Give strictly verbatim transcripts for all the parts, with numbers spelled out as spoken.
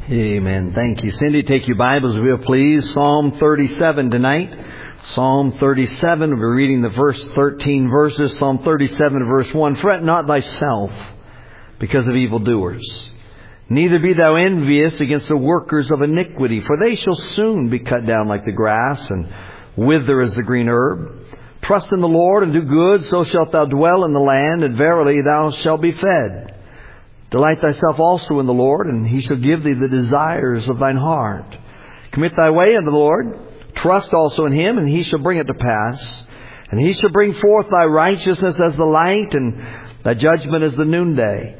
Amen. Thank you. Cindy, take your Bibles, if you will, please. Psalm thirty-seven tonight. Psalm thirty-seven. We're reading the verse thirteen verses. Psalm thirty-seven, verse one. Fret not thyself because of evildoers, neither be thou envious against the workers of iniquity, for they shall soon be cut down like the grass, and wither as the green herb. Trust in the Lord and do good, so shalt thou dwell in the land, and verily thou shalt be fed. Delight thyself also in the Lord, and He shall give thee the desires of thine heart. Commit thy way unto the Lord. Trust also in Him, and He shall bring it to pass. And He shall bring forth thy righteousness as the light, and thy judgment as the noonday.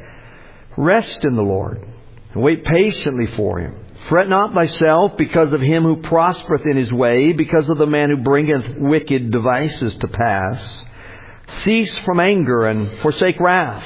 Rest in the Lord, and wait patiently for Him. Fret not thyself because of him who prospereth in his way, because of the man who bringeth wicked devices to pass. Cease from anger, and forsake wrath.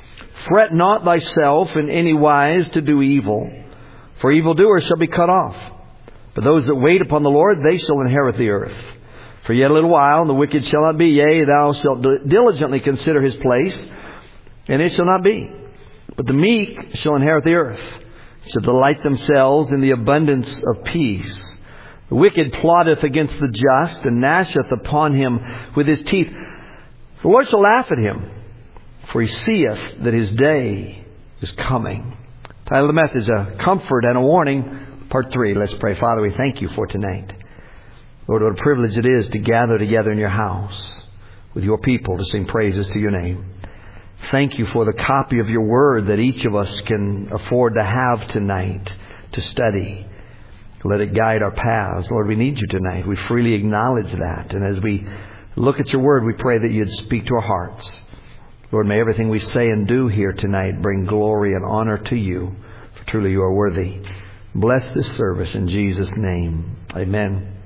Fret not thyself in any wise to do evil, for evildoers shall be cut off. But those that wait upon the Lord, they shall inherit the earth. For yet a little while, and the wicked shall not be. Yea, thou shalt diligently consider his place, and it shall not be. But the meek shall inherit the earth, shall delight themselves in the abundance of peace. The wicked plotteth against the just, and gnasheth upon him with his teeth. The Lord shall laugh at him, for he seeth that his day is coming. Title of the message, A Comfort and a Warning, Part three. Let's pray. Father, we thank you for tonight. Lord, what a privilege it is to gather together in your house with your people to sing praises to your name. Thank you for the copy of your word that each of us can afford to have tonight to study. Let it guide our paths. Lord, we need you tonight. We freely acknowledge that. And as we look at your word, we pray that you'd speak to our hearts. Lord, may everything we say and do here tonight bring glory and honor to you, for truly you are worthy. Bless this service in Jesus' name. Amen.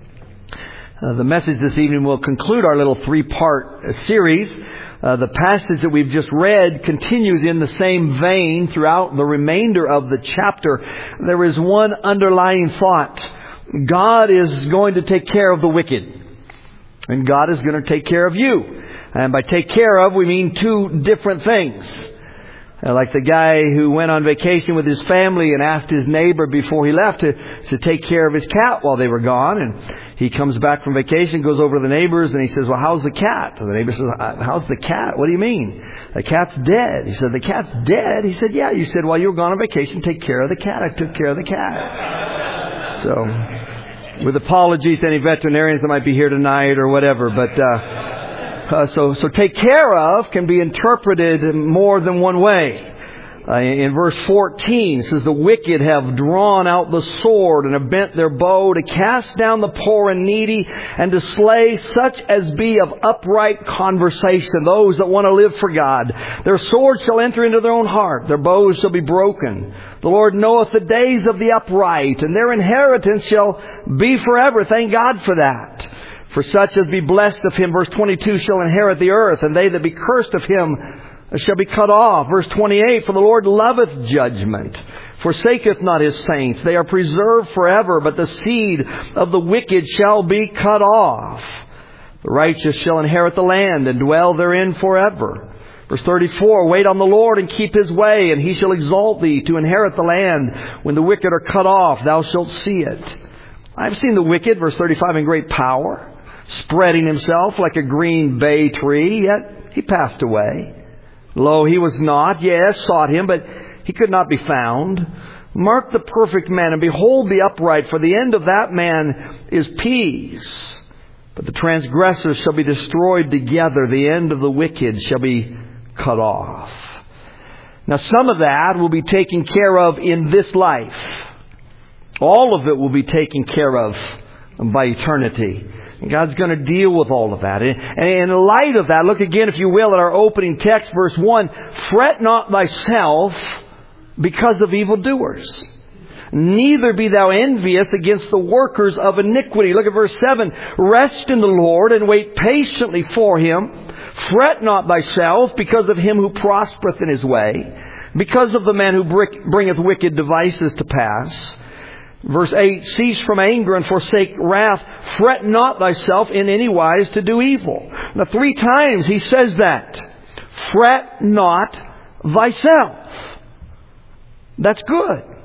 Uh, the message this evening will conclude our little three-part uh, series. Uh, the passage that we've just read continues in the same vein throughout the remainder of the chapter. There is one underlying thought. God is going to take care of the wicked. And God is going to take care of you. And by take care of, we mean two different things. Uh, like the guy who went on vacation with his family and asked his neighbor before he left to, to take care of his cat while they were gone. And he comes back from vacation, goes over to the neighbors, and he says, well, how's the cat? And the neighbor says, how's the cat? What do you mean? The cat's dead. He said, the cat's dead? He said, yeah. You said, while you were gone on vacation, take care of the cat. I took care of the cat. So, with apologies to any veterinarians that might be here tonight or whatever, but... uh Uh, so, so take care of can be interpreted more than one way. Uh, in verse fourteen, it says, the wicked have drawn out the sword and have bent their bow to cast down the poor and needy and to slay such as be of upright conversation, those that want to live for God. Their swords shall enter into their own heart. Their bows shall be broken. The Lord knoweth the days of the upright, and their inheritance shall be forever. Thank God for that. For such as be blessed of Him, verse twenty-two, shall inherit the earth, and they that be cursed of Him shall be cut off. Verse twenty-eight, for the Lord loveth judgment, forsaketh not His saints. They are preserved forever, but the seed of the wicked shall be cut off. The righteous shall inherit the land, and dwell therein forever. Verse thirty-four, wait on the Lord, and keep His way, and He shall exalt thee to inherit the land. When the wicked are cut off, thou shalt see it. I have seen the wicked, verse thirty-five, in great power, spreading himself like a green bay tree, yet he passed away. Lo, he was not, yes, sought him, but he could not be found. Mark the perfect man, and behold the upright, for the end of that man is peace. But the transgressors shall be destroyed together, the end of the wicked shall be cut off. Now, some of that will be taken care of in this life. All of it will be taken care of by eternity. And God's going to deal with all of that. And in light of that, look again, if you will, at our opening text, verse one. Fret not thyself because of evildoers, neither be thou envious against the workers of iniquity. Look at verse seven. Rest in the Lord, and wait patiently for Him. Fret not thyself because of him who prospereth in his way, because of the man who bringeth wicked devices to pass. Verse eight, cease from anger and forsake wrath. Fret not thyself in any wise to do evil. Now, three times he says that. Fret not thyself. That's good.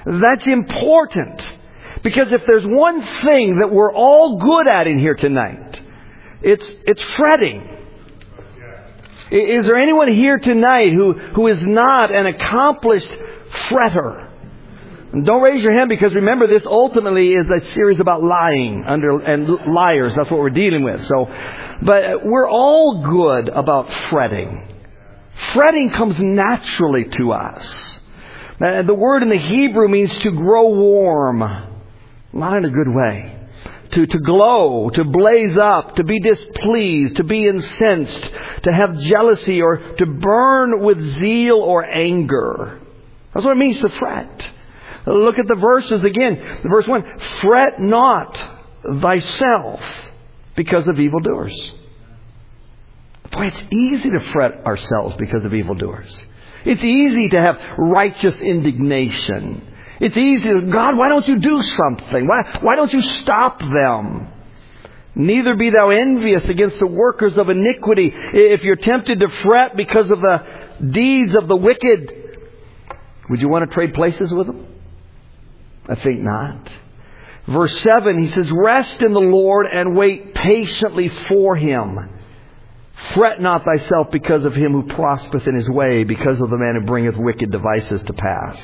That's important. Because if there's one thing that we're all good at in here tonight, it's it's fretting. Is there anyone here tonight who, who is not an accomplished fretter? And don't raise your hand, because remember, this ultimately is a series about lying under and liars. That's what we're dealing with. So, but we're all good about fretting. Fretting comes naturally to us. Uh, the word in the Hebrew means to grow warm. Not in a good way. To, to glow, to blaze up, to be displeased, to be incensed, to have jealousy, or to burn with zeal or anger. That's what it means to fret. Look at the verses again. Verse one, fret not thyself because of evildoers. Boy, it's easy to fret ourselves because of evildoers. It's easy to have righteous indignation. It's easy to, God, why don't you do something? Why, why don't you stop them? Neither be thou envious against the workers of iniquity. If you're tempted to fret because of the deeds of the wicked, would you want to trade places with them? I think not. Verse seven, he says, rest in the Lord and wait patiently for Him. Fret not thyself because of him who prospereth in his way, because of the man who bringeth wicked devices to pass.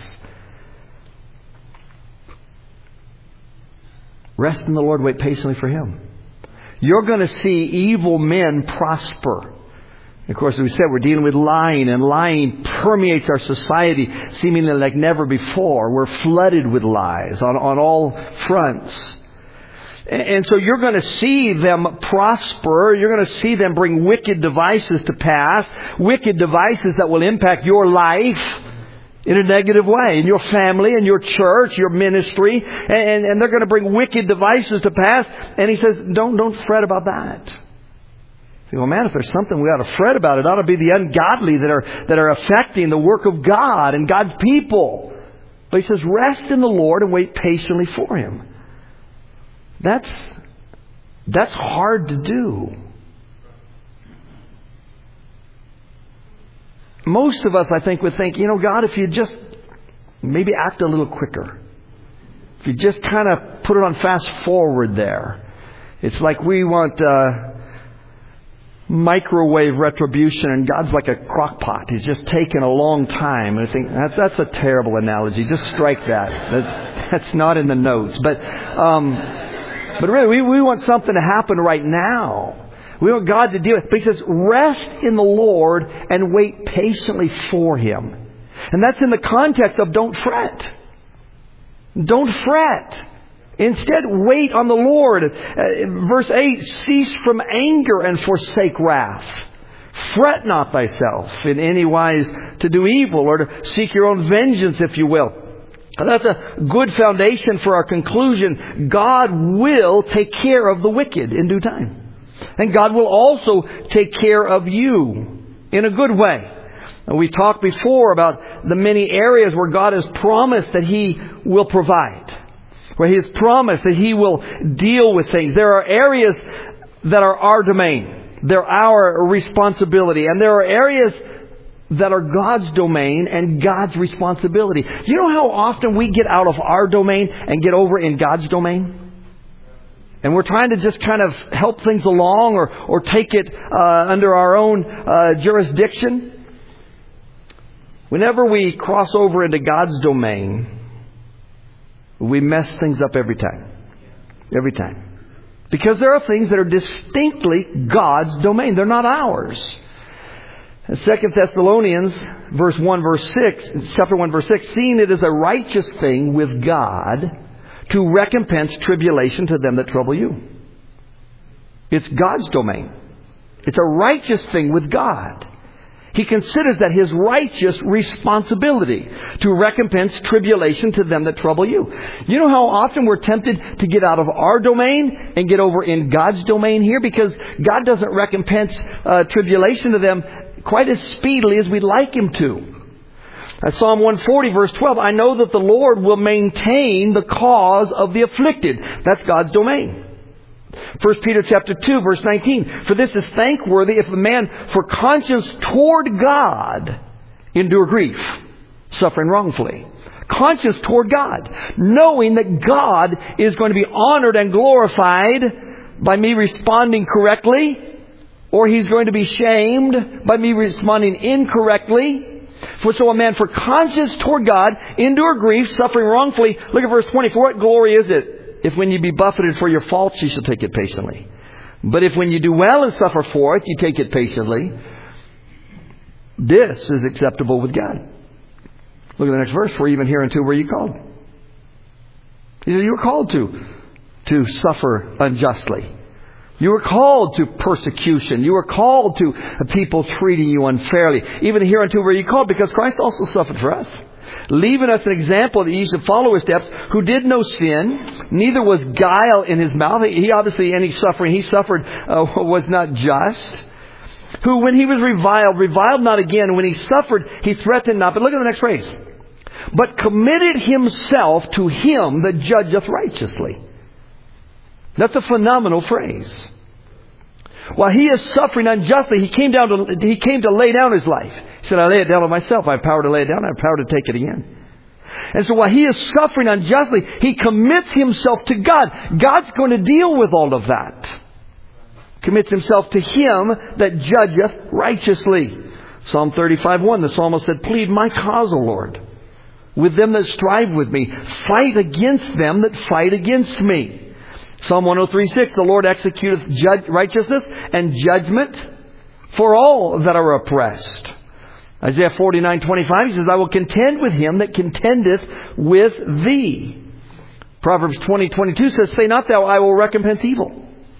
Rest in the Lord, wait patiently for Him. You're going to see evil men prosper. Of course, as we said, we're dealing with lying, and lying permeates our society seemingly like never before. We're flooded with lies on, on all fronts. And so you're going to see them prosper. You're going to see them bring wicked devices to pass. Wicked devices that will impact your life in a negative way. In your family, in your church, your ministry. And, and they're going to bring wicked devices to pass. And he says, don't, don't fret about that. You go, man, if there's something we ought to fret about, it ought to be the ungodly that are, that are affecting the work of God and God's people. But he says, rest in the Lord and wait patiently for Him. That's, that's hard to do. Most of us, I think, would think, you know, God, if you just maybe act a little quicker. If you just kind of put it on fast forward there. It's like we want uh, microwave retribution, and God's like a crock pot. He's just taking a long time. And I think that, that's a terrible analogy. Just strike that. that that's not in the notes. But... Um, But really, we, we want something to happen right now. We want God to deal with it. But he says, rest in the Lord and wait patiently for Him. And that's in the context of don't fret. Don't fret. Instead, wait on the Lord. Uh, verse eight, cease from anger and forsake wrath. Fret not thyself in any wise to do evil, or to seek your own vengeance, if you will. And that's a good foundation for our conclusion. God will take care of the wicked in due time. And God will also take care of you in a good way. And we talked before about the many areas where God has promised that He will provide. Where He has promised that He will deal with things. There are areas that are our domain. They're our responsibility. And there are areas that are God's domain and God's responsibility. You know how often we get out of our domain and get over in God's domain? And we're trying to just kind of help things along, or, or take it uh, under our own uh, jurisdiction. Whenever we cross over into God's domain, we mess things up every time. Every time. Because there are things that are distinctly God's domain. They're not ours. Second Thessalonians, verse one, verse six, chapter one, verse six, seeing it is a righteous thing with God to recompense tribulation to them that trouble you. It's God's domain. It's a righteous thing with God. He considers that His righteous responsibility to recompense tribulation to them that trouble you. You know how often we're tempted to get out of our domain and get over in God's domain here? Because God doesn't recompense uh, tribulation to them quite as speedily as we'd like Him to. That's Psalm one forty, verse twelve. I know that the Lord will maintain the cause of the afflicted. That's God's domain. First Peter chapter two, verse nineteen. For this is thankworthy if a man for conscience toward God endure grief, suffering wrongfully. Conscience toward God. Knowing that God is going to be honored and glorified by me responding correctly, or He's going to be shamed by me responding incorrectly. For so a man for conscience toward God endure grief, suffering wrongfully. Look at verse twenty-four. What glory is it if when you be buffeted for your faults, you shall take it patiently? But if when you do well and suffer for it, you take it patiently, this is acceptable with God. Look at the next verse. For even hereunto were you called. He said you were called to, to suffer unjustly. You were called to persecution. You were called to people treating you unfairly. Even hereunto were you called, because Christ also suffered for us, leaving us an example that ye should follow His steps, who did no sin, neither was guile in His mouth. He obviously, any suffering He suffered uh, was not just. Who, when He was reviled, reviled not again. When He suffered, He threatened not. But look at the next phrase. But committed Himself to Him that judgeth righteously. That's a phenomenal phrase. While He is suffering unjustly, He came down to, He came to lay down His life. He said, I lay it down on myself. I have power to lay it down. I have power to take it again. And so while He is suffering unjustly, He commits Himself to God. God's going to deal with all of that. Commits Himself to Him that judgeth righteously. Psalm thirty-five one, the psalmist said, plead my cause, O Lord, with them that strive with me. Fight against them that fight against me. Psalm one oh three six, the Lord executeth judge, righteousness and judgment for all that are oppressed. Isaiah forty-nine twenty-five, He says, I will contend with him that contendeth with thee. Proverbs twenty twenty-two says, say not thou, I will recompense evil.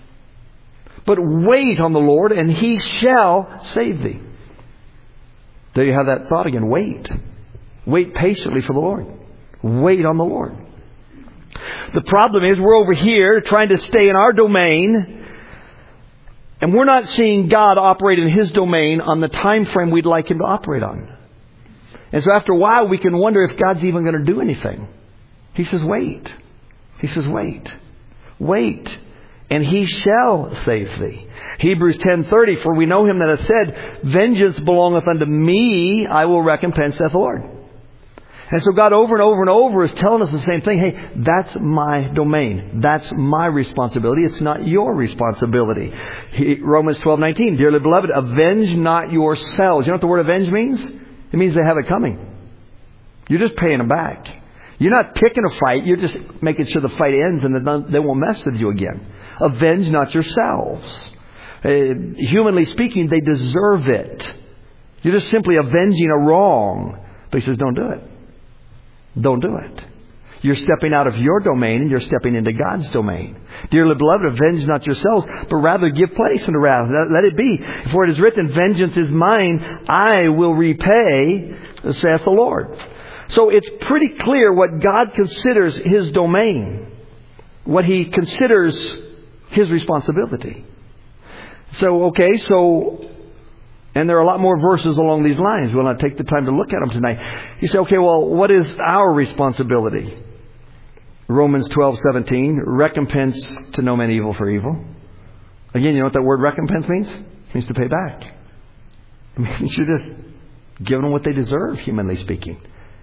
But wait on the Lord, and He shall save thee. There you have that thought again. Wait. Wait patiently for the Lord. Wait on the Lord. The problem is we're over here trying to stay in our domain, and we're not seeing God operate in His domain on the time frame we'd like Him to operate on. And so after a while we can wonder if God's even going to do anything. He says, wait. He says, wait. Wait. And He shall save thee. Hebrews ten thirty, for we know Him that hath said, vengeance belongeth unto me, I will recompense, saith the Lord. And so God over and over and over is telling us the same thing. Hey, that's my domain. That's my responsibility. It's not your responsibility. He, Romans twelve nineteen, dearly beloved, avenge not yourselves. You know what the word avenge means? It means they have it coming. You're just paying them back. You're not picking a fight. You're just making sure the fight ends and they won't mess with you again. Avenge not yourselves. Uh, humanly speaking, they deserve it. You're just simply avenging a wrong. But He says, don't do it. Don't do it. You're stepping out of your domain and you're stepping into God's domain. Dearly beloved, avenge not yourselves, but rather give place unto wrath. Let it be. For it is written, vengeance is mine, I will repay, saith the Lord. So it's pretty clear what God considers His domain. What He considers His responsibility. So, okay, so, and there are a lot more verses along these lines. We'll not take the time to look at them tonight. You say, okay, well, what is our responsibility? Romans twelve seventeen, recompense to no man evil for evil. Again, you know what that word recompense means? It means to pay back. It means you're just giving them what they deserve, humanly speaking.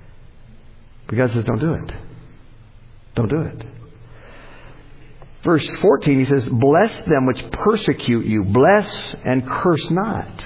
But God says, don't do it. Don't do it. Verse fourteen, He says, bless them which persecute you. Bless and curse not.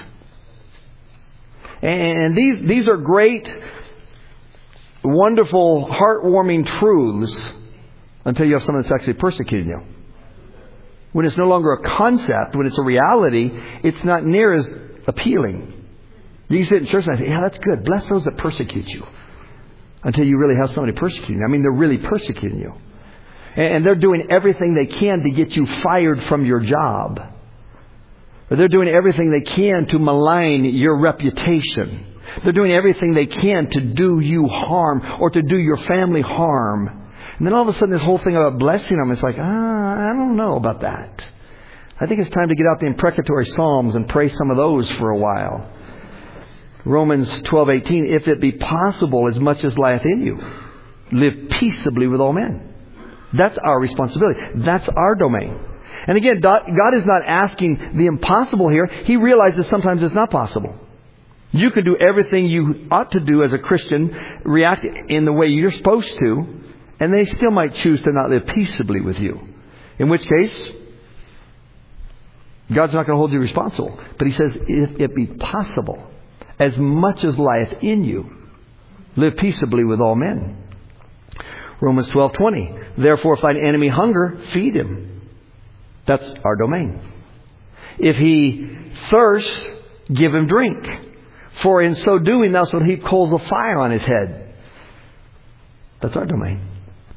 And these, these are great, wonderful, heartwarming truths until you have someone that's actually persecuting you. When it's no longer a concept, when it's a reality, it's not near as appealing. You can sit in church and say, yeah, that's good. Bless those that persecute you. Until you really have somebody persecuting you. I mean, they're really persecuting you. And they're doing everything they can to get you fired from your job. Or they're doing everything they can to malign your reputation. They're doing everything they can to do you harm or to do your family harm. And then all of a sudden this whole thing about blessing them, it's like, ah, I don't know about that. I think it's time to get out the imprecatory psalms and pray some of those for a while. Romans twelve eighteen, if it be possible, as much as lieth in you, live peaceably with all men. That's our responsibility. That's our domain. And again, God is not asking the impossible here. He realizes sometimes it's not possible. You can do everything you ought to do as a Christian, react in the way you're supposed to, and they still might choose to not live peaceably with you. In which case, God's not going to hold you responsible. But He says, if it be possible, as much as lieth in you, live peaceably with all men. Romans twelve twenty. Therefore, if thine enemy hunger, feed him. That's our domain. If he thirst, give him drink. For in so doing, thou shalt heap coals of fire on his head. That's our domain.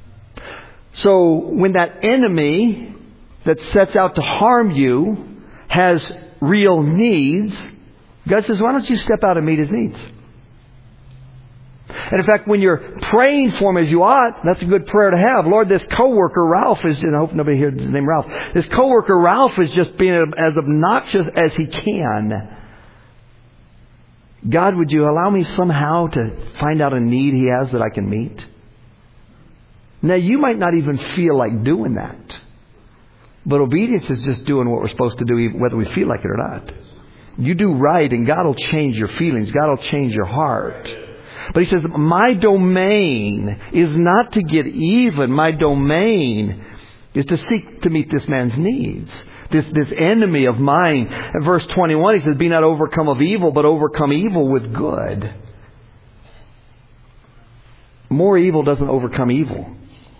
So when that enemy that sets out to harm you has real needs, God says, why don't you step out and meet his needs? And in fact, when you're praying for him as you ought, that's a good prayer to have. Lord, this coworker Ralph is, and I hope nobody here is named Ralph. This coworker Ralph is just being as obnoxious as he can. God, would you allow me somehow to find out a need he has that I can meet? Now, you might not even feel like doing that. But obedience is just doing what we're supposed to do, whether we feel like it or not. You do right, and God will change your feelings. God will change your heart. But He says, my domain is not to get even. My domain is to seek to meet this man's needs. This, this enemy of mine. In verse twenty-one, He says, be not overcome of evil, but overcome evil with good. More evil doesn't overcome evil.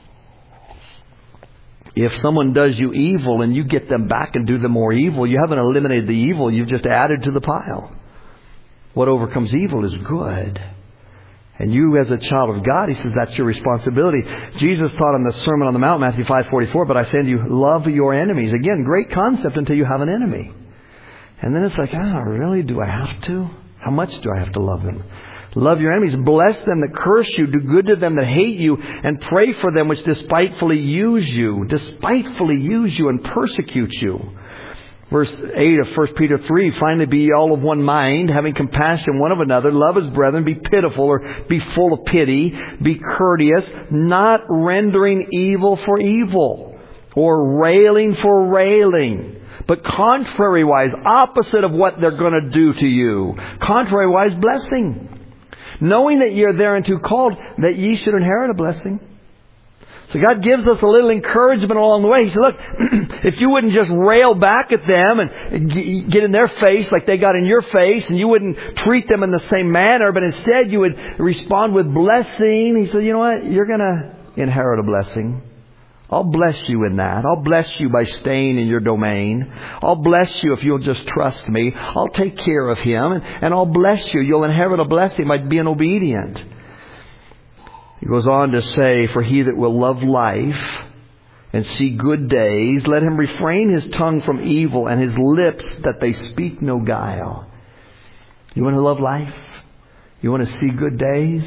If someone does you evil and you get them back and do them more evil, you haven't eliminated the evil, you've just added to the pile. What overcomes evil is good. And you as a child of God, He says, that's your responsibility. Jesus taught in the Sermon on the Mount, Matthew five forty-four, but I say unto you, love your enemies. Again, great concept until you have an enemy. And then it's like, ah, oh, really? Do I have to? How much do I have to love them? Love your enemies. Bless them that curse you. Do good to them that hate you. And pray for them which despitefully use you. Despitefully use you and persecute you. Verse eight of First Peter three, finally be ye all of one mind, having compassion one of another, love as brethren, be pitiful or be full of pity, be courteous, not rendering evil for evil, or railing for railing, but contrariwise, opposite of what they're going to do to you. Contrariwise, blessing. Knowing that ye are thereunto called, that ye should inherit a blessing. So God gives us a little encouragement along the way. He said, look, if you wouldn't just rail back at them and get in their face like they got in your face, and you wouldn't treat them in the same manner, but instead you would respond with blessing. He said, you know what? You're going to inherit a blessing. I'll bless you in that. I'll bless you by staying in your domain. I'll bless you if you'll just trust me. I'll take care of him, and, and I'll bless you. You'll inherit a blessing by being obedient. He goes on to say, for he that will love life and see good days, let him refrain his tongue from evil and his lips that they speak no guile. You want to love life? You want to see good days?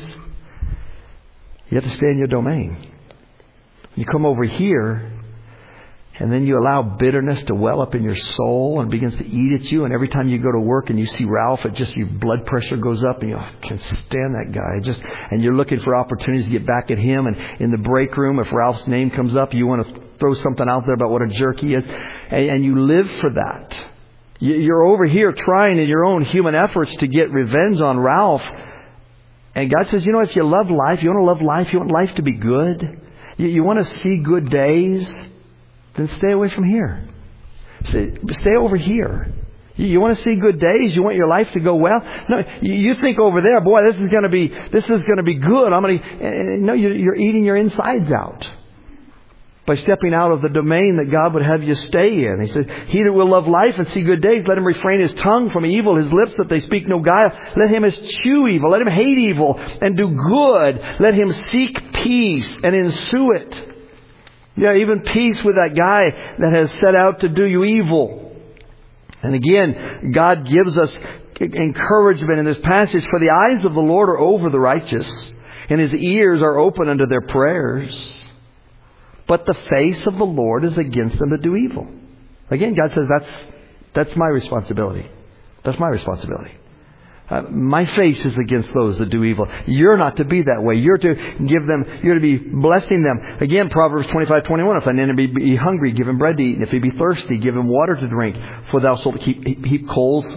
You have to stay in your domain. You come over here, and then you allow bitterness to well up in your soul and begins to eat at you. And every time you go to work and you see Ralph, it just, your blood pressure goes up and you oh, I can't stand that guy. Just, and you're looking for opportunities to get back at him. And in the break room, if Ralph's name comes up, you want to throw something out there about what a jerk he is. And, and you live for that. You're over here trying in your own human efforts to get revenge on Ralph. And God says, you know, if you love life, you want to love life, you want life to be good, you, you want to see good days, then stay away from here. Stay, stay over here. You, you want to see good days? You want your life to go well? No, you, you think over there, boy, this is going to be this is going to be good. I'm going to. No, you're, you're eating your insides out by stepping out of the domain that God would have you stay in. He said, he that will love life and see good days, let him refrain his tongue from evil, his lips that they speak no guile. Let him eschew evil. Let him hate evil and do good. Let him seek peace and ensue it. Yeah, even peace with that guy that has set out to do you evil. And again, God gives us encouragement in this passage. For the eyes of the Lord are over the righteous, and His ears are open unto their prayers. But the face of the Lord is against them that do evil. Again, God says that's that's my responsibility. That's my responsibility. Uh, my face is against those that do evil. You're not to be that way. You're to give them, you're to be blessing them. Again, Proverbs twenty-five twenty-one, if thine enemy be hungry, give him bread to eat. And if he be thirsty, give him water to drink. For thou shalt keep, heap coals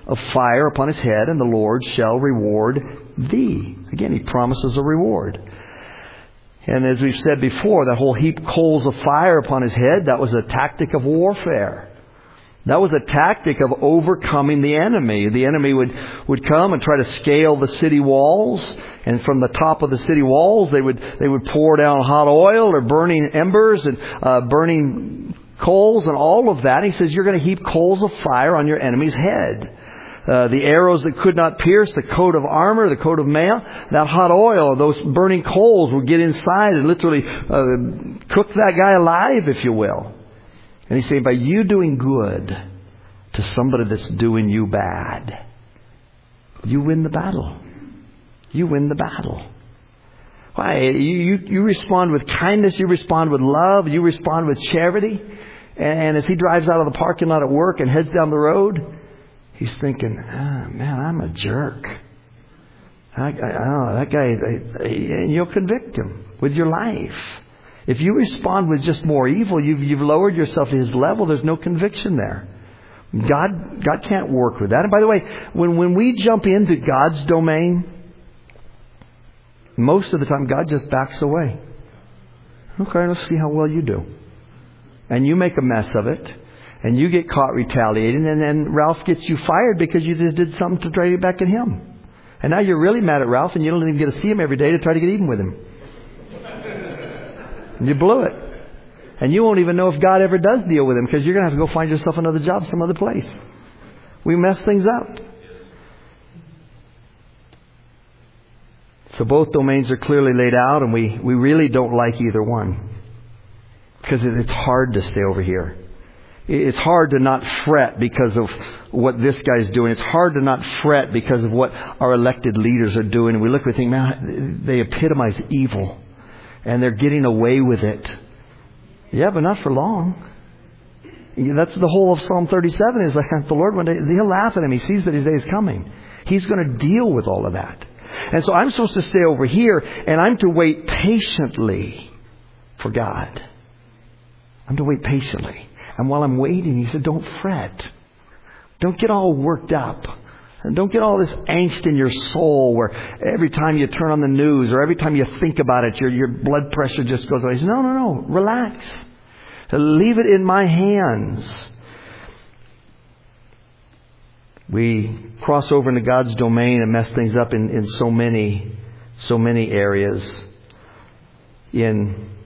of fire upon his head, and the Lord shall reward thee. Again, he promises a reward. And as we've said before, that whole heap coals of fire upon his head, that was a tactic of warfare. That was a tactic of overcoming the enemy. The enemy would, would come and try to scale the city walls. And from the top of the city walls, they would, they would pour down hot oil or burning embers and uh, burning coals and all of that. He says, you're going to heap coals of fire on your enemy's head. Uh, the arrows that could not pierce, the coat of armor, the coat of mail, that hot oil, those burning coals would get inside and literally uh, cook that guy alive, if you will. And he's saying, by you doing good to somebody that's doing you bad, you win the battle. You win the battle. Why? You, you, you respond with kindness, you respond with love, you respond with charity. And, and as he drives out of the parking lot at work and heads down the road, he's thinking, oh, man, I'm a jerk. I, I, oh, that guy, I, I, and you'll convict him with your life. If you respond with just more evil, you've, you've lowered yourself to his level. There's no conviction there. God, God can't work with that. And by the way, when, when we jump into God's domain, most of the time God just backs away. Okay, let's see how well you do. And you make a mess of it. And you get caught retaliating. And then Ralph gets you fired because you just did something to try to get back at him. And now you're really mad at Ralph and you don't even get to see him every day to try to get even with him. And you blew it. And you won't even know if God ever does deal with him because you're going to have to go find yourself another job some other place. We mess things up. So both domains are clearly laid out, and we, we really don't like either one. Because it's hard to stay over here. It's hard to not fret because of what this guy's doing. It's hard to not fret because of what our elected leaders are doing. And we look and we think, man, they epitomize evil. And they're getting away with it. Yeah, but not for long. That's the whole of Psalm thirty-seven is like the Lord, one day, He'll laugh at him. He sees that his day is coming. He's going to deal with all of that. And so I'm supposed to stay over here and I'm to wait patiently for God. I'm to wait patiently. And while I'm waiting, He said, don't fret. Don't get all worked up. And don't get all this angst in your soul where every time you turn on the news or every time you think about it, your, your blood pressure just goes away. He said, no, no, no. Relax. Leave it in my hands. We cross over into God's domain and mess things up in, in so many, so many areas. In,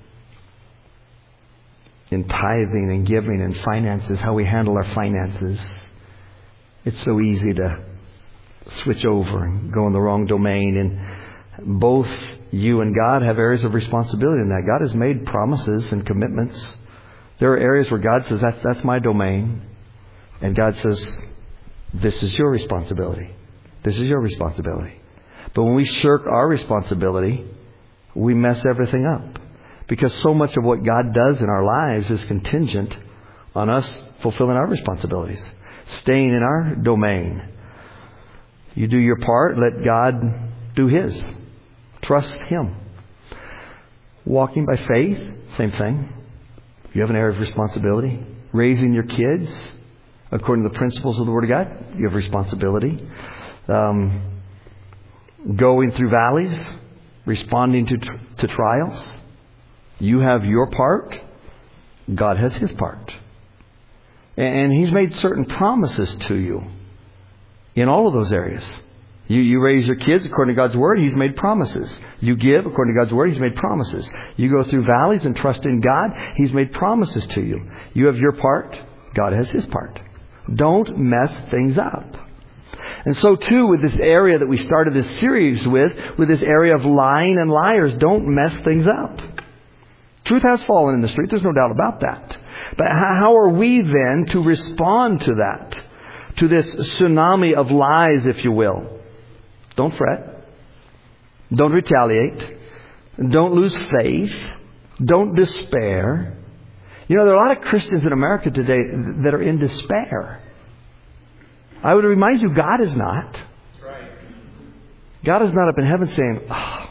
in tithing and giving and finances, how we handle our finances. It's so easy to switch over and go in the wrong domain. And both you and God have areas of responsibility in that. God has made promises and commitments. There are areas where God says, that's, that's my domain. And God says, this is your responsibility. This is your responsibility. But when we shirk our responsibility, we mess everything up. Because so much of what God does in our lives is contingent on us fulfilling our responsibilities. Staying in our domain. You do your part, let God do His. Trust Him. Walking by faith, same thing. You have an area of responsibility. Raising your kids according to the principles of the Word of God, you have responsibility. Um, going through valleys, responding to to trials, you have your part. God has His part. And He's made certain promises to you in all of those areas. You, you raise your kids according to God's Word, He's made promises. You give according to God's Word, He's made promises. You go through valleys and trust in God, He's made promises to you. You have your part, God has His part. Don't mess things up. And so too with this area that we started this series with, with this area of lying and liars, don't mess things up. Truth has fallen in the street, there's no doubt about that. But how are we then to respond to that? To this tsunami of lies, if you will. Don't fret. Don't retaliate. Don't lose faith. Don't despair. You know, there are a lot of Christians in America today that are in despair. I would remind you, God is not. God is not up in heaven saying, oh,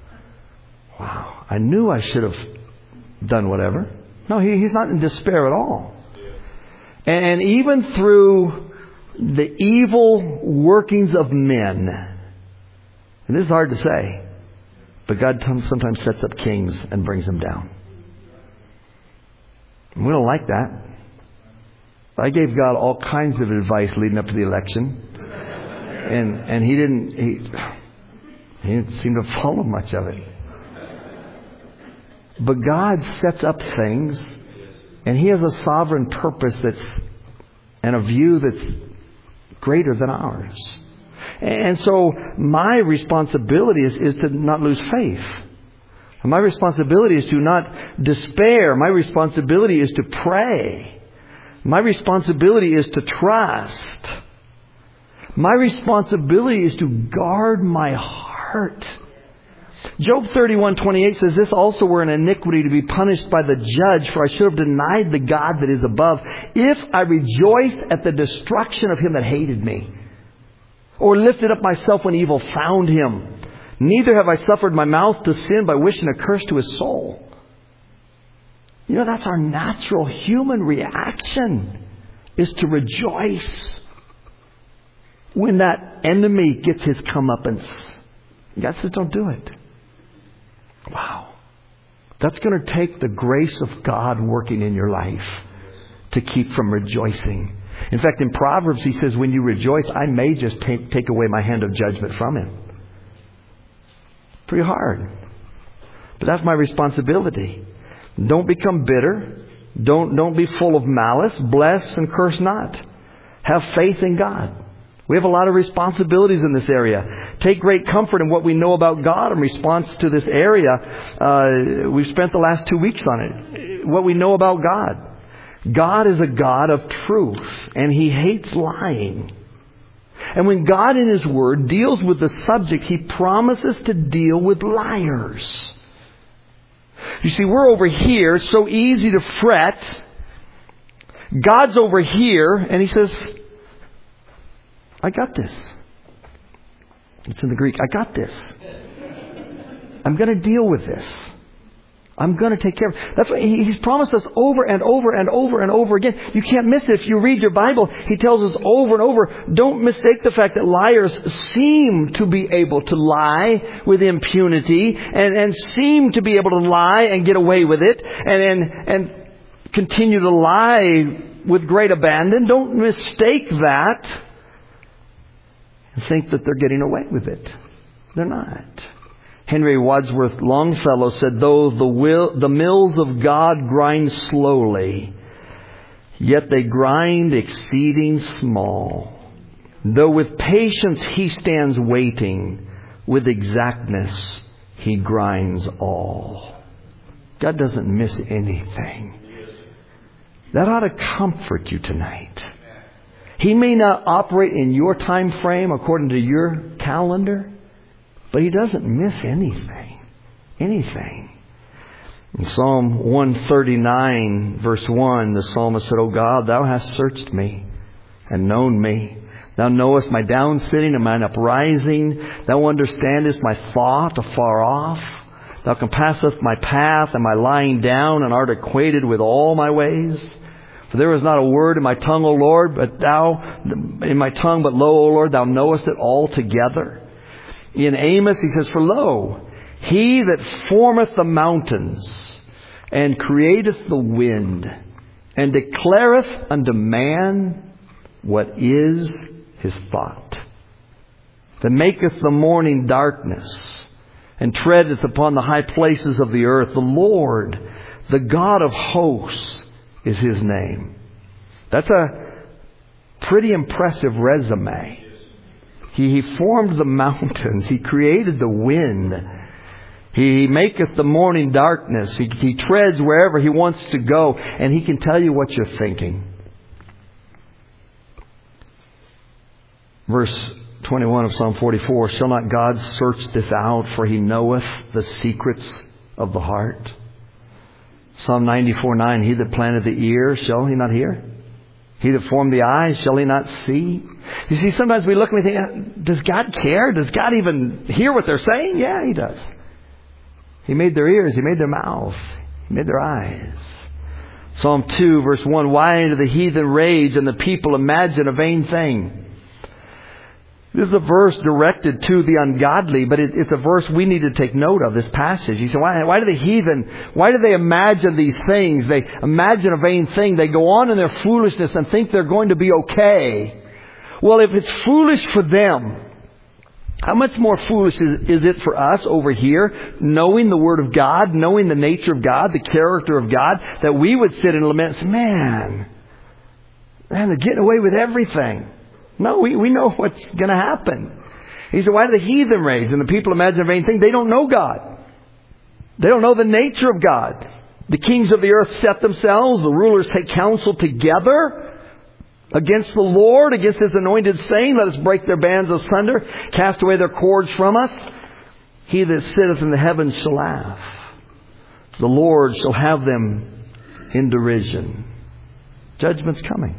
wow, I knew I should have done whatever. No, he, He's not in despair at all. And even through the evil workings of men. And this is hard to say, but God sometimes sets up kings and brings them down. And we don't like that. I gave God all kinds of advice leading up to the election. And and he didn't he, he didn't seem to follow much of it. But God sets up things, and He has a sovereign purpose that's and a view that's greater than ours. And so my responsibility is, is to not lose faith. My responsibility is to not despair. My responsibility is to pray. My responsibility is to trust. My responsibility is to guard my heart. Job thirty-one twenty-eight says, "This also were an iniquity to be punished by the judge, for I should have denied the God that is above, if I rejoiced at the destruction of him that hated me, or lifted up myself when evil found him. Neither have I suffered my mouth to sin by wishing a curse to his soul." You know, that's our natural human reaction, is to rejoice when that enemy gets his comeuppance. God says, don't do it. Wow. That's going to take the grace of God working in your life to keep from rejoicing. In fact, in Proverbs, he says, when you rejoice, I may just take, take away my hand of judgment from him. Pretty hard. But that's my responsibility. Don't become bitter. Don't, don't be full of malice. Bless and curse not. Have faith in God. We have a lot of responsibilities in this area. Take great comfort in what we know about God in response to this area. Uh, we've spent the last two weeks on it. What we know about God. God is a God of truth, and He hates lying. And when God in His Word deals with the subject, He promises to deal with liars. You see, we're over here, so easy to fret. God's over here, and He says, I got this. It's in the Greek. I got this. I'm going to deal with this. I'm going to take care of it. That's why He's promised us over and over and over and over again. You can't miss it. If you read your Bible, He tells us over and over, don't mistake the fact that liars seem to be able to lie with impunity and, and seem to be able to lie and get away with it and, and, and continue to lie with great abandon. Don't mistake that and think that they're getting away with it. They're not. Henry Wadsworth Longfellow said, though the, will, the mills of God grind slowly, yet they grind exceeding small. Though with patience He stands waiting, with exactness He grinds all. God doesn't miss anything. That ought to comfort you tonight. He may not operate in your time frame according to your calendar, but He doesn't miss anything. Anything. In Psalm one thirty-nine, verse one, the psalmist said, O God, Thou hast searched me and known me. Thou knowest my down sitting and mine uprising. Thou understandest my thought afar off. Thou compassest my path and my lying down, and art acquainted with all my ways. For there is not a word in my tongue, O Lord, but Thou, in my tongue, but lo, O Lord, Thou knowest it altogether. In Amos, he says, for lo, He that formeth the mountains, and createth the wind, and declareth unto man what is his thought, that maketh the morning darkness, and treadeth upon the high places of the earth. The Lord, the God of hosts, is His name. That's a pretty impressive resume. He, he formed the mountains. He created the wind. He maketh the morning darkness. He, he treads wherever He wants to go. And He can tell you what you're thinking. Verse twenty-one of Psalm forty-four. Shall not God search this out? For He knoweth the secrets of the heart. Psalm ninety-four nine. He that planted the ear, shall he not hear? He that formed the eyes, shall He not see? You see, sometimes we look and we think, does God care? Does God even hear what they're saying? Yeah, He does. He made their ears. He made their mouth. He made their eyes. Psalm two, verse one, why do the heathen rage and the people imagine a vain thing? This is a verse directed to the ungodly, but it, it's a verse we need to take note of, this passage. He said, why, why do the heathen, why do they imagine these things? They imagine a vain thing. They go on in their foolishness and think they're going to be okay. Well, if it's foolish for them, how much more foolish is, is it for us over here, knowing the Word of God, knowing the nature of God, the character of God, that we would sit and lament and say, man, man, they're getting away with everything. No, we, we know what's going to happen. He said, why do the heathen rage and the people imagine a vain thing? They don't know God. They don't know the nature of God. The kings of the earth set themselves. The rulers take counsel together against the Lord, against His anointed, saying, let us break their bands asunder, cast away their cords from us. He that sitteth in the heavens shall laugh. The Lord shall have them in derision. Judgment's coming.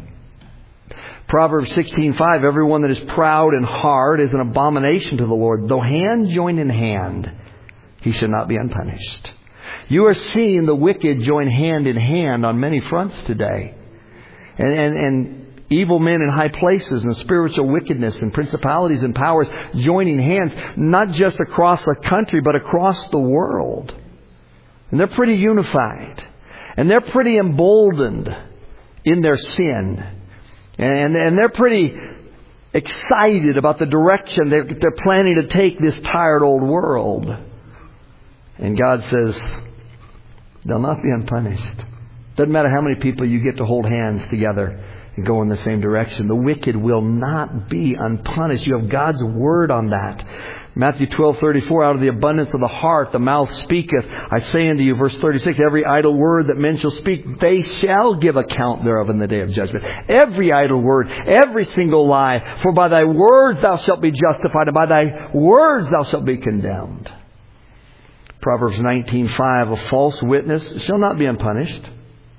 Proverbs sixteen five, everyone that is proud in heart is an abomination to the Lord. Though hand join in hand, he should not be unpunished. You are seeing the wicked join hand in hand on many fronts today. And, and, and evil men in high places and spiritual wickedness and principalities and powers joining hands, not just across the country, but across the world. And they're pretty unified. And they're pretty emboldened in their sin. And, and they're pretty excited about the direction they're, they're planning to take this tired old world. And God says, they'll not be unpunished. Doesn't matter how many people you get to hold hands together and go in the same direction. The wicked will not be unpunished. You have God's Word on that. Matthew twelve thirty-four, out of the abundance of the heart the mouth speaketh. I say unto you, verse thirty-six, every idle word that men shall speak, they shall give account thereof in the day of judgment. Every idle word, every single lie. For by thy words thou shalt be justified, and by thy words thou shalt be condemned. Proverbs nineteen five, a false witness shall not be unpunished.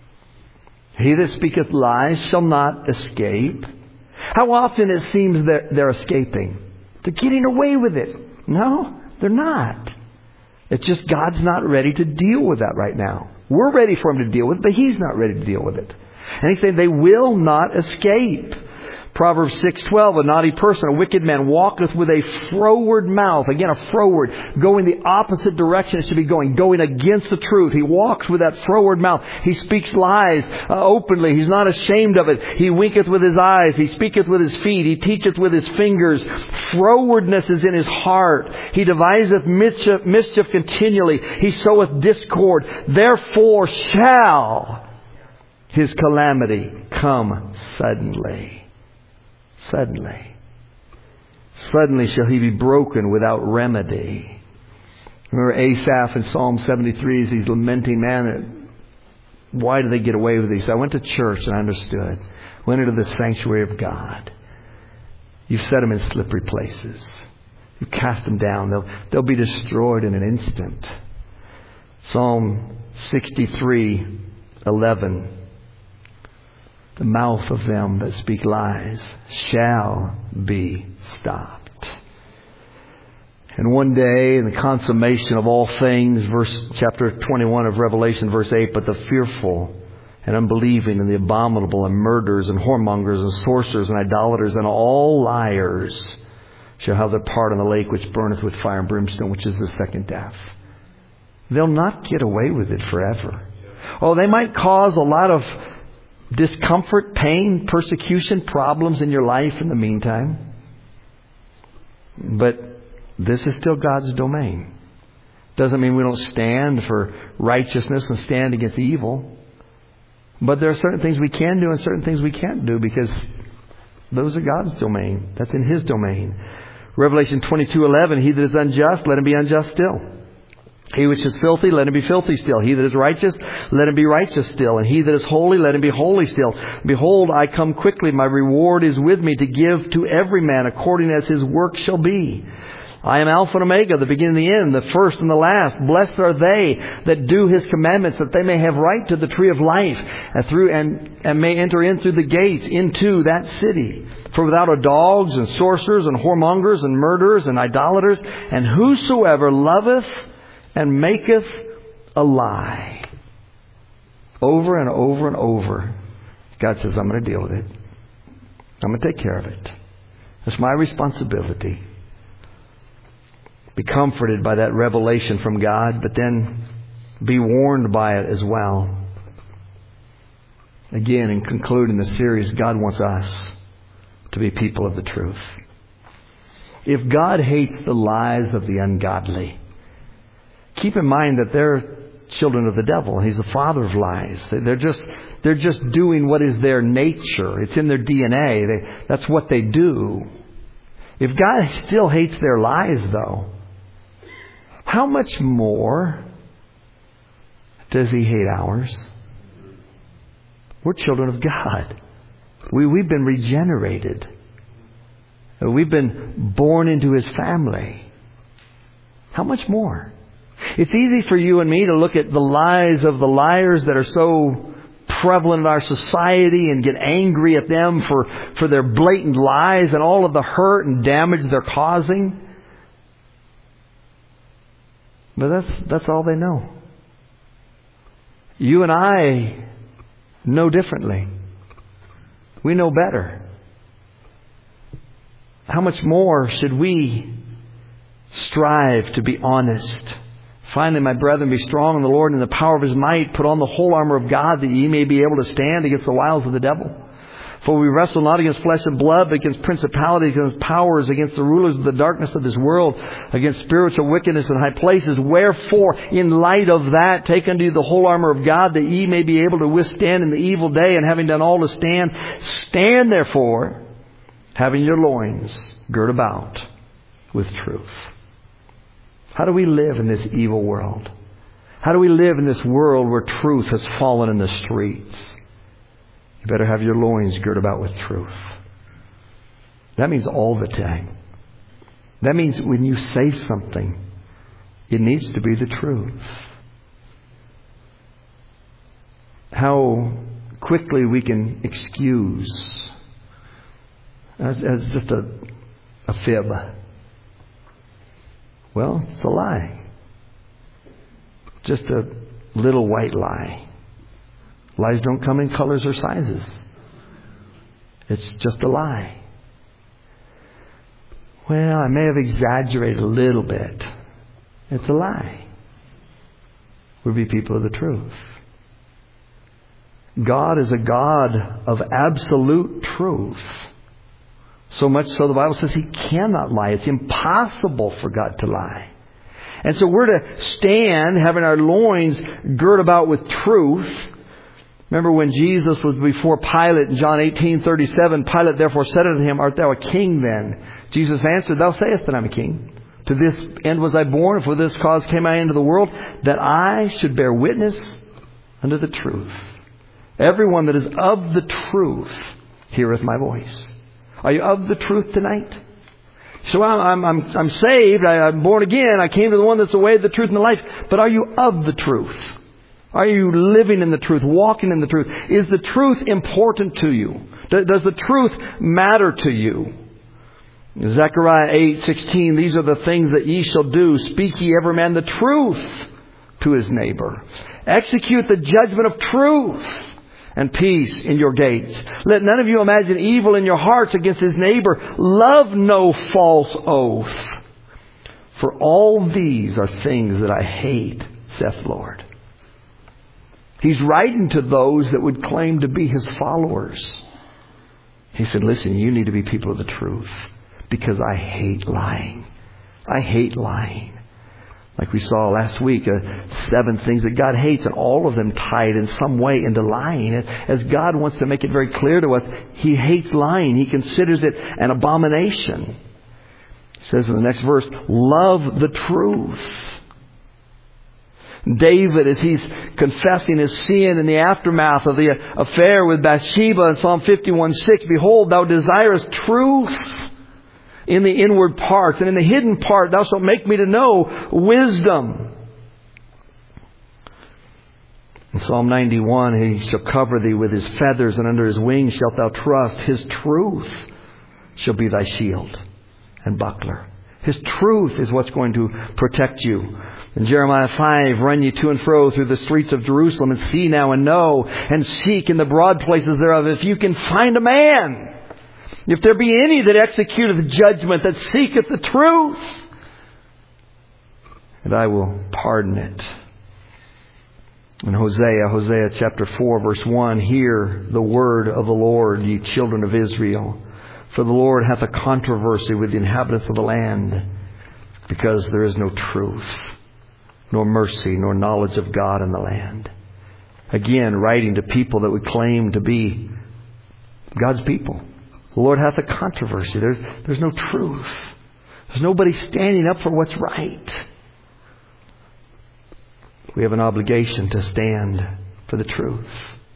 He that speaketh lies shall not escape. How often it seems that they're escaping. They're getting away with it. No, they're not. It's just God's not ready to deal with that right now. We're ready for Him to deal with it, but He's not ready to deal with it. And He's saying they will not escape. Proverbs six twelve, a naughty person, a wicked man, walketh with a froward mouth. Again, a froward, going the opposite direction it should be going, going against the truth. He walks with that froward mouth. He speaks lies uh, openly. He's not ashamed of it. He winketh with his eyes. He speaketh with his feet. He teacheth with his fingers. Frowardness is in his heart. He deviseth mischief, mischief continually. He soweth discord. Therefore shall his calamity come suddenly. Suddenly. Suddenly shall he be broken without remedy. Remember Asaph in Psalm seventy-three as he's lamenting, man, why do they get away with these? I went to church and I understood. Went into the sanctuary of God. You've set them in slippery places. You cast them down. They'll, they'll be destroyed in an instant. Psalm sixty-three eleven. The mouth of them that speak lies shall be stopped. And one day, in the consummation of all things, verse chapter twenty-one of Revelation, verse eight, but the fearful and unbelieving and the abominable and murderers and whoremongers and sorcerers and idolaters and all liars shall have their part in the lake which burneth with fire and brimstone, which is the second death. They'll not get away with it forever. Oh, they might cause a lot of discomfort, pain, persecution, problems in your life in the meantime. But this is still God's domain. Doesn't mean we don't stand for righteousness and stand against evil. But there are certain things we can do and certain things we can't do because those are God's domain. That's in His domain. Revelation twenty-two eleven, he that is unjust, let him be unjust still. He which is filthy, let him be filthy still. He that is righteous, let him be righteous still. And he that is holy, let him be holy still. Behold, I come quickly. My reward is with me to give to every man according as his work shall be. I am Alpha and Omega, the beginning and the end, the first and the last. Blessed are they that do His commandments, that they may have right to the tree of life, and through and, and may enter in through the gates into that city. For without are dogs and sorcerers and whoremongers and murderers and idolaters, and whosoever loveth and maketh a lie. Over and over and over, God says, I'm going to deal with it. I'm going to take care of it. It's my responsibility. Be comforted by that revelation from God, but then be warned by it as well. Again, in concluding the series, God wants us to be people of the truth. If God hates the lies of the ungodly, keep in mind that they're children of the devil. He's the father of lies. They're just they're just doing what is their nature. It's in their D N A. They, that's what they do. If God still hates their lies, though, how much more does He hate ours? We're children of God. We, we've been regenerated. We've been born into His family. How much more? It's easy for you and me to look at the lies of the liars that are so prevalent in our society and get angry at them for, for their blatant lies and all of the hurt and damage they're causing. But that's, that's all they know. You and I know differently. We know better. How much more should we strive to be honest? Finally, my brethren, be strong in the Lord and in the power of His might. Put on the whole armor of God, that ye may be able to stand against the wiles of the devil. For we wrestle not against flesh and blood, but against principalities, against powers, against the rulers of the darkness of this world, against spiritual wickedness in high places. Wherefore, in light of that, take unto you the whole armor of God, that ye may be able to withstand in the evil day, and having done all to stand, stand therefore, having your loins girt about with truth. How do we live in this evil world? How do we live in this world where truth has fallen in the streets? You better have your loins girt about with truth. That means all the time. That means when you say something, it needs to be the truth. How quickly we can excuse as, as just a, a fib. Well, it's a lie. Just a little white lie. Lies don't come in colors or sizes. It's just a lie. Well, I may have exaggerated a little bit. It's a lie. We'll be people of the truth. God is a God of absolute truth. So much so the Bible says He cannot lie. It's impossible for God to lie. And so we're to stand having our loins girt about with truth. Remember when Jesus was before Pilate in John eighteen thirty-seven, Pilate therefore said unto Him, Art thou a king then? Jesus answered, Thou sayest that I'm a king. To this end was I born, and for this cause came I into the world, that I should bear witness unto the truth. Everyone that is of the truth heareth my voice. Are you of the truth tonight? So I'm, I'm, I'm saved. I, I'm born again. I came to the one that's the way, the truth, and the life. But are you of the truth? Are you living in the truth, walking in the truth? Is the truth important to you? Does the truth matter to you? Zechariah eight sixteen, these are the things that ye shall do. Speak ye every man the truth to his neighbor. Execute the judgment of truth and peace in your gates. Let none of you imagine evil in your hearts against his neighbor. Love no false oath. For all these are things that I hate, saith Lord. He's writing to those that would claim to be His followers. He said, listen, you need to be people of the truth, because I hate lying. I hate lying. Like we saw last week, uh, seven things that God hates, and all of them tied in some way into lying. As God wants to make it very clear to us, He hates lying. He considers it an abomination. He says in the next verse, love the truth. David, as he's confessing his sin in the aftermath of the affair with Bathsheba in Psalm fifty-one six, behold, thou desirest truth in the inward parts, and in the hidden part thou shalt make me to know wisdom. In Psalm ninety-one, He shall cover thee with His feathers, and under His wings shalt thou trust. His truth shall be thy shield and buckler. His truth is what's going to protect you. In Jeremiah five, run ye to and fro through the streets of Jerusalem, and see now and know, and seek in the broad places thereof, if you can find a man. If there be any that executeth judgment, that seeketh the truth, and I will pardon it. In Hosea, Hosea chapter four, verse one, hear the word of the Lord, ye children of Israel. For the Lord hath a controversy with the inhabitants of the land, because there is no truth, nor mercy, nor knowledge of God in the land. Again, writing to people that would claim to be God's people. The Lord hath a controversy. There's, there's no truth. There's nobody standing up for what's right. We have an obligation to stand for the truth.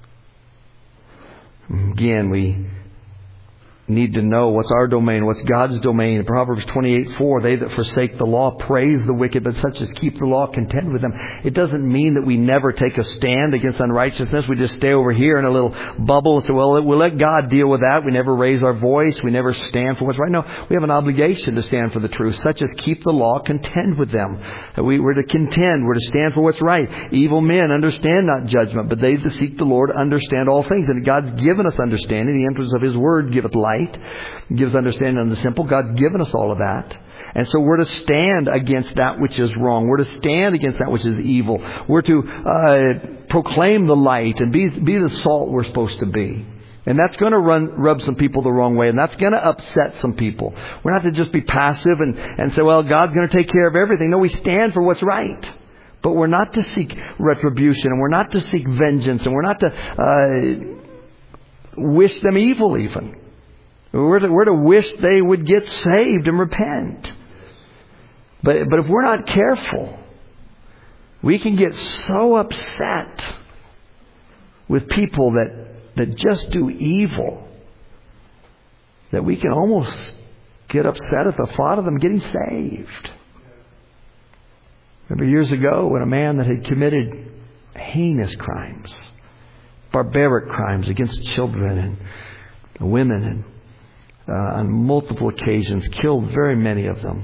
Again, we need to know what's our domain, what's God's domain. In Proverbs twenty-eight four, they that forsake the law praise the wicked, but such as keep the law contend with them. It doesn't mean that we never take a stand against unrighteousness. We just stay over here in a little bubble and say, well, we'll let God deal with that. We never raise our voice. We never stand for what's right. No, we have an obligation to stand for the truth, such as keep the law, contend with them. We, we're to contend. We're to stand for what's right. Evil men understand not judgment, but they that seek the Lord understand all things. And God's given us understanding. The entrance of His Word giveth light. Gives understanding on the simple. God's given us all of that. And so we're to stand against that which is wrong. We're to stand against that which is evil. We're to uh, proclaim the light and be, be the salt we're supposed to be. And that's going to run, rub some people the wrong way. And that's going to upset some people. We're not to just be passive and, and say, well, God's going to take care of everything. No, we stand for what's right. But we're not to seek retribution. And we're not to seek vengeance. And we're not to uh, wish them evil even. We're to, we're to wish they would get saved and repent. But, but if we're not careful, we can get so upset with people that, that just do evil that we can almost get upset at the thought of them getting saved. Remember years ago when a man that had committed heinous crimes, barbaric crimes against children and women, and Uh, on multiple occasions, killed very many of them.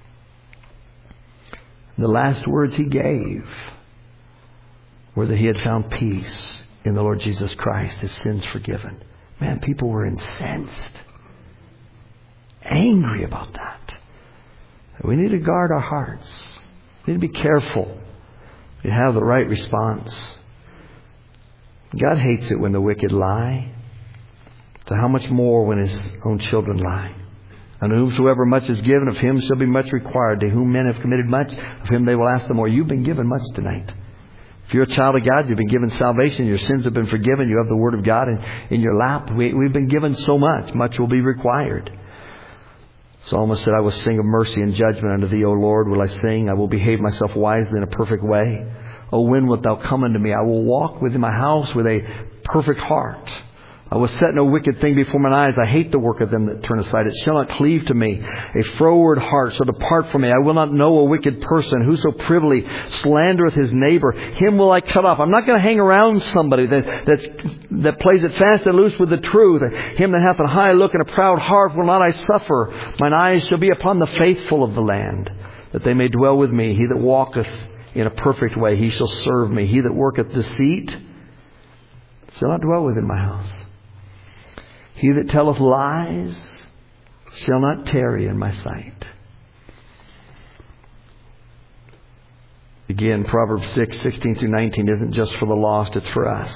The last words he gave were that he had found peace in the Lord Jesus Christ, his sins forgiven. Man, people were incensed, angry about that. We need to guard our hearts. We need to be careful to have the right response. God hates it when the wicked lie. So how much more when His own children lie? And whomsoever much is given, of him shall be much required. To whom men have committed much, of him they will ask the more. You've been given much tonight. If you're a child of God, you've been given salvation. Your sins have been forgiven. You have the Word of God in, in your lap. We, we've been given so much. Much will be required. Psalmist said, I will sing of mercy and judgment unto Thee, O Lord, will I sing. I will behave myself wisely in a perfect way. O when wilt Thou come unto me? I will walk within my house with a perfect heart. I will set no wicked thing before mine eyes. I hate the work of them that turn aside. It shall not cleave to me. A froward heart shall depart from me. I will not know a wicked person. Whoso privily slandereth his neighbor, him will I cut off. I'm not going to hang around somebody that that's, that plays it fast and loose with the truth. Him that hath a high look and a proud heart will not I suffer. Mine eyes shall be upon the faithful of the land, that they may dwell with me. He that walketh in a perfect way, he shall serve me. He that worketh deceit shall not dwell within my house. He that telleth lies shall not tarry in my sight. Again, Proverbs six, sixteen through nineteen isn't just for the lost, it's for us.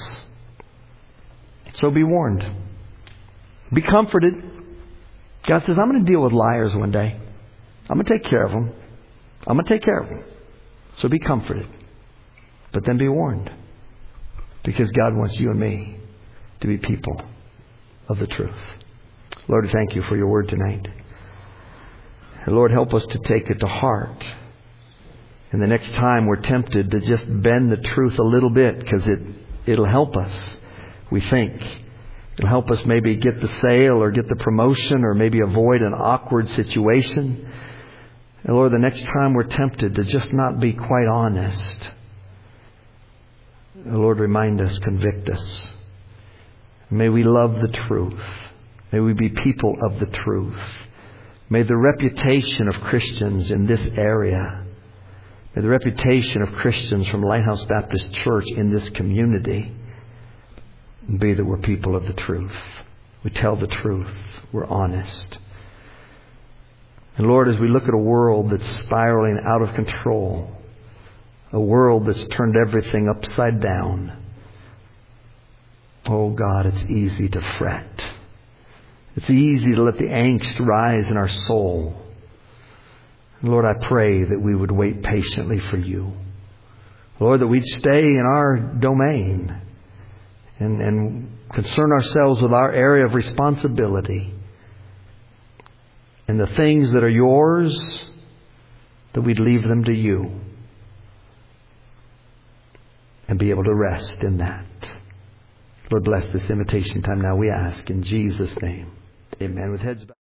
So be warned. Be comforted. God says, I'm going to deal with liars one day. I'm going to take care of them. I'm going to take care of them. So be comforted. But then be warned. Because God wants you and me to be people of the truth. Lord, thank You for Your word tonight. And Lord, help us to take it to heart. And the next time we're tempted to just bend the truth a little bit, because it, it'll help us, we think. It'll help us maybe get the sale or get the promotion or maybe avoid an awkward situation. And Lord, the next time we're tempted to just not be quite honest, Lord, remind us, convict us. May we love the truth. May we be people of the truth. May the reputation of Christians in this area, may the reputation of Christians from Lighthouse Baptist Church in this community be that we're people of the truth. We tell the truth. We're honest. And Lord, as we look at a world that's spiraling out of control, a world that's turned everything upside down, oh God, it's easy to fret. It's easy to let the angst rise in our soul. And Lord, I pray that we would wait patiently for you. Lord, that we'd stay in our domain and, and concern ourselves with our area of responsibility. And the things that are yours, that we'd leave them to you. And be able to rest in that. Lord, bless this invitation time now, we ask in Jesus' name. Amen. With heads bowed.